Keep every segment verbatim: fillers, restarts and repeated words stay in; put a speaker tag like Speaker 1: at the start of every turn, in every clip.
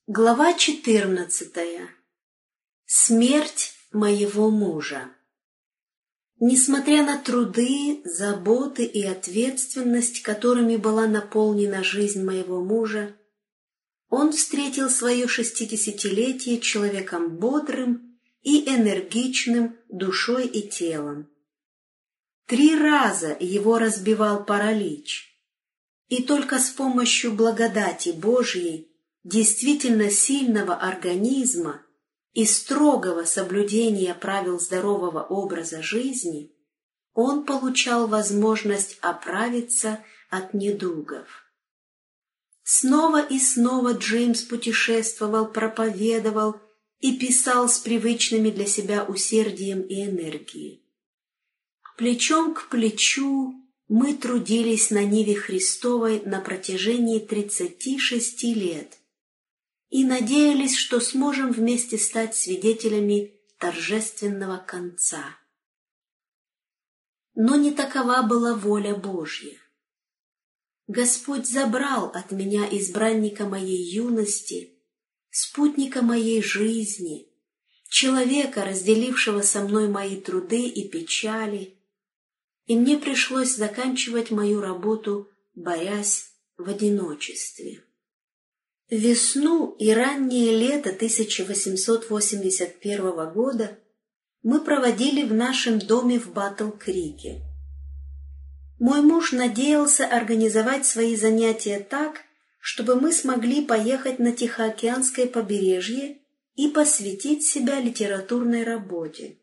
Speaker 1: Глава четырнадцатая. Смерть моего мужа. Несмотря на труды, заботы и ответственность, которыми была наполнена жизнь моего мужа, он встретил свое шестидесятилетие человеком бодрым и энергичным душой и телом. Три раза его разбивал паралич, и только с помощью благодати Божьей, действительно сильного организма и строгого соблюдения правил здорового образа жизни он получал возможность оправиться от недугов. Снова и снова Джеймс путешествовал, проповедовал и писал с привычными для себя усердием и энергией. Плечом к плечу мы трудились на ниве Христовой на протяжении тридцати шести лет и надеялись, что сможем вместе стать свидетелями торжественного конца. Но не такова была воля Божья. Господь забрал от меня избранника моей юности, спутника моей жизни, человека, разделившего со мной мои труды и печали, и мне пришлось заканчивать мою работу, борясь в одиночестве. Весну и раннее лето тысяча восемьсот восемьдесят первого года мы проводили в нашем доме в Батл-Крике. Мой муж надеялся организовать свои занятия так, чтобы мы смогли поехать на Тихоокеанское побережье и посвятить себя литературной работе.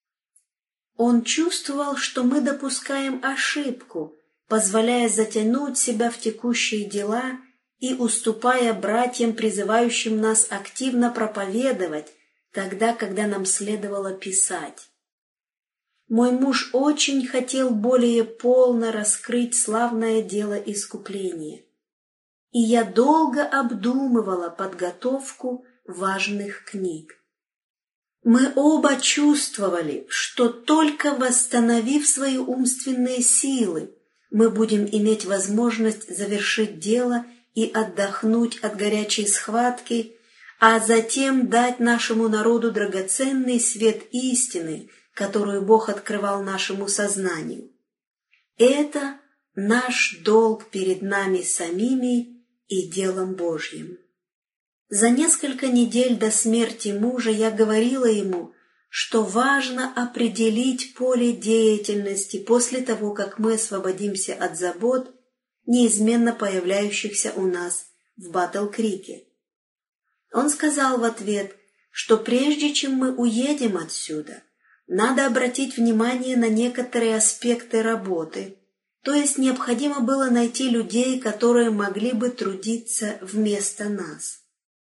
Speaker 1: Он чувствовал, что мы допускаем ошибку, позволяя затянуть себя в текущие дела и уступая братьям, призывающим нас активно проповедовать, тогда, когда нам следовало писать. Мой муж очень хотел более полно раскрыть славное дело искупления, и я долго обдумывала подготовку важных книг. Мы оба чувствовали, что только восстановив свои умственные силы, мы будем иметь возможность завершить дело и отдохнуть от горячей схватки, а затем дать нашему народу драгоценный свет истины, которую Бог открывал нашему сознанию. Это наш долг перед нами самими и делом Божьим. За несколько недель до смерти мужа я говорила ему, что важно определить поле деятельности после того, как мы освободимся от забот, неизменно появляющихся у нас в Батл-Крике. Он сказал в ответ, что прежде чем мы уедем отсюда, надо обратить внимание на некоторые аспекты работы, то есть необходимо было найти людей, которые могли бы трудиться вместо нас.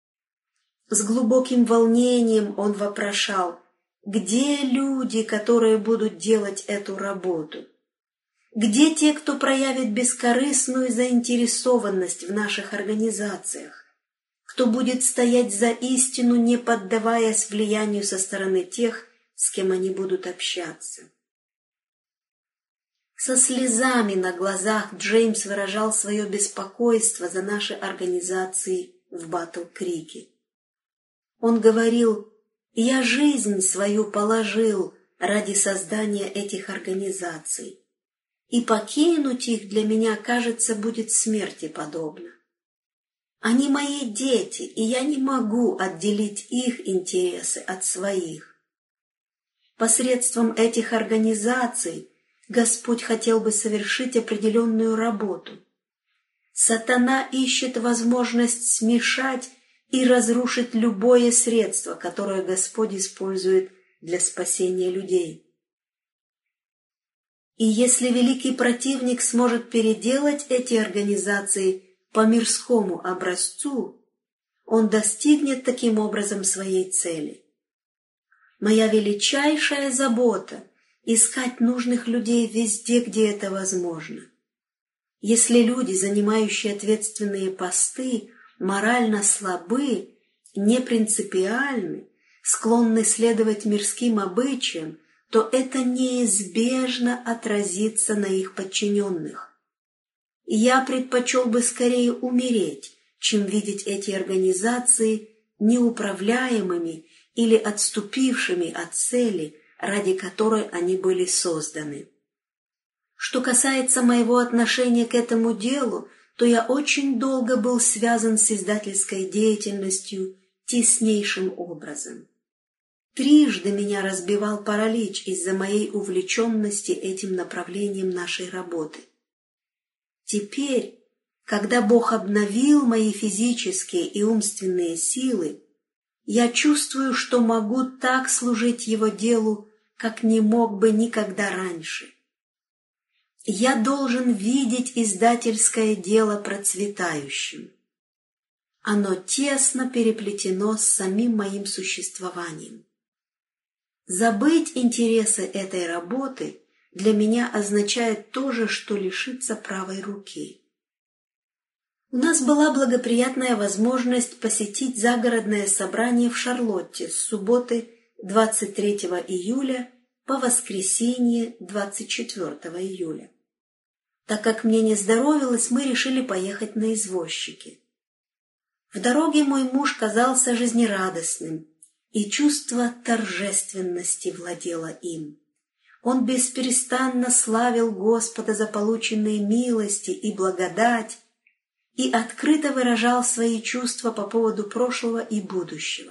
Speaker 1: С глубоким волнением он вопрошал, где люди, которые будут делать эту работу? Где те, кто проявит бескорыстную заинтересованность в наших организациях? Кто будет стоять за истину, не поддаваясь влиянию со стороны тех, с кем они будут общаться? Со слезами на глазах Джеймс выражал свое беспокойство за наши организации в Батл-Крике. Он говорил, «Я жизнь свою положил ради создания этих организаций, и покинуть их для меня, кажется, будет смерти подобно. Они мои дети, и я не могу отделить их интересы от своих. Посредством этих организаций Господь хотел бы совершить определенную работу. Сатана ищет возможность смешать и разрушить любое средство, которое Господь использует для спасения людей. И если великий противник сможет переделать эти организации по мирскому образцу, он достигнет таким образом своей цели. Моя величайшая забота — искать нужных людей везде, где это возможно. Если люди, занимающие ответственные посты, морально слабы, непринципиальны, склонны следовать мирским обычаям, то это неизбежно отразится на их подчиненных. Я предпочел бы скорее умереть, чем видеть эти организации неуправляемыми или отступившими от цели, ради которой они были созданы. Что касается моего отношения к этому делу, то я очень долго был связан с издательской деятельностью теснейшим образом. Трижды меня разбивал паралич из-за моей увлеченности этим направлением нашей работы. Теперь, когда Бог обновил мои физические и умственные силы, я чувствую, что могу так служить Его делу, как не мог бы никогда раньше. Я должен видеть издательское дело процветающим. Оно тесно переплетено с самим моим существованием. Забыть интересы этой работы для меня означает то же, что лишиться правой руки. У нас была благоприятная возможность посетить загородное собрание в Шарлотте с субботы двадцать третьего июля по воскресенье двадцать четвёртого июля. Так как мне не здоровилось, мы решили поехать на извозчике. В дороге мой муж казался жизнерадостным, и чувство торжественности владело им. Он бесперестанно славил Господа за полученные милости и благодать и открыто выражал свои чувства по поводу прошлого и будущего.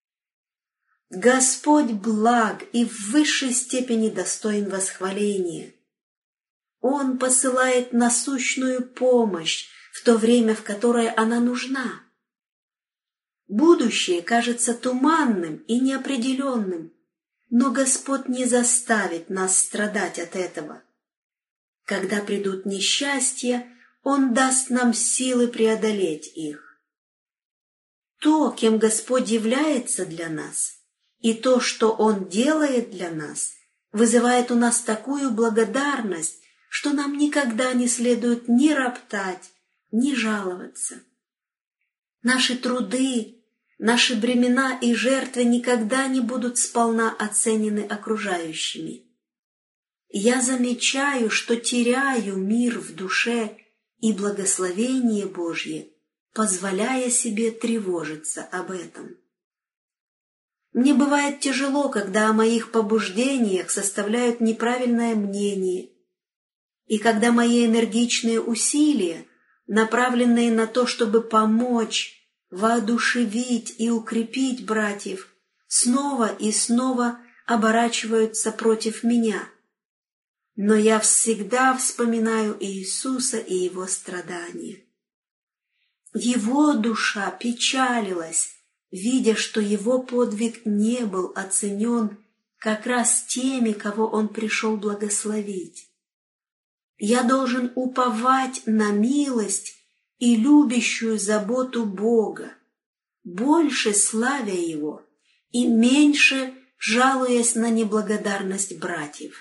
Speaker 1: Господь благ и в высшей степени достоин восхваления. Он посылает насущную помощь в то время, в которое она нужна. Будущее кажется туманным и неопределенным, но Господь не заставит нас страдать от этого. Когда придут несчастья, Он даст нам силы преодолеть их. То, кем Господь является для нас, и то, что Он делает для нас, вызывает у нас такую благодарность, что нам никогда не следует ни роптать, ни жаловаться. Наши труды, наши бремена и жертвы никогда не будут сполна оценены окружающими. Я замечаю, что теряю мир в душе и благословение Божье, позволяя себе тревожиться об этом. Мне бывает тяжело, когда о моих побуждениях составляют неправильное мнение, и когда мои энергичные усилия, направленные на то, чтобы помочь, воодушевить и укрепить братьев, снова и снова оборачиваются против меня. Но я всегда вспоминаю Иисуса и Его страдания. Его душа печалилась, видя, что Его подвиг не был оценен как раз теми, кого Он пришел благословить. Я должен уповать на милость и любящую заботу Бога, больше славя Его и меньше жалуясь на неблагодарность братьев.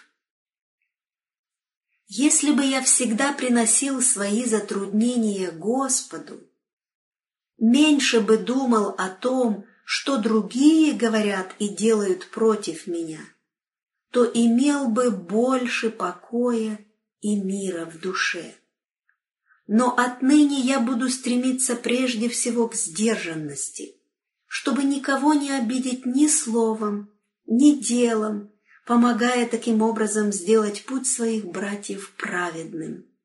Speaker 1: Если бы я всегда приносил свои затруднения Господу, меньше бы думал о том, что другие говорят и делают против меня, то имел бы больше покоя и мира в душе. Но отныне я буду стремиться прежде всего к сдержанности, чтобы никого не обидеть ни словом, ни делом, помогая таким образом сделать путь своих братьев праведным.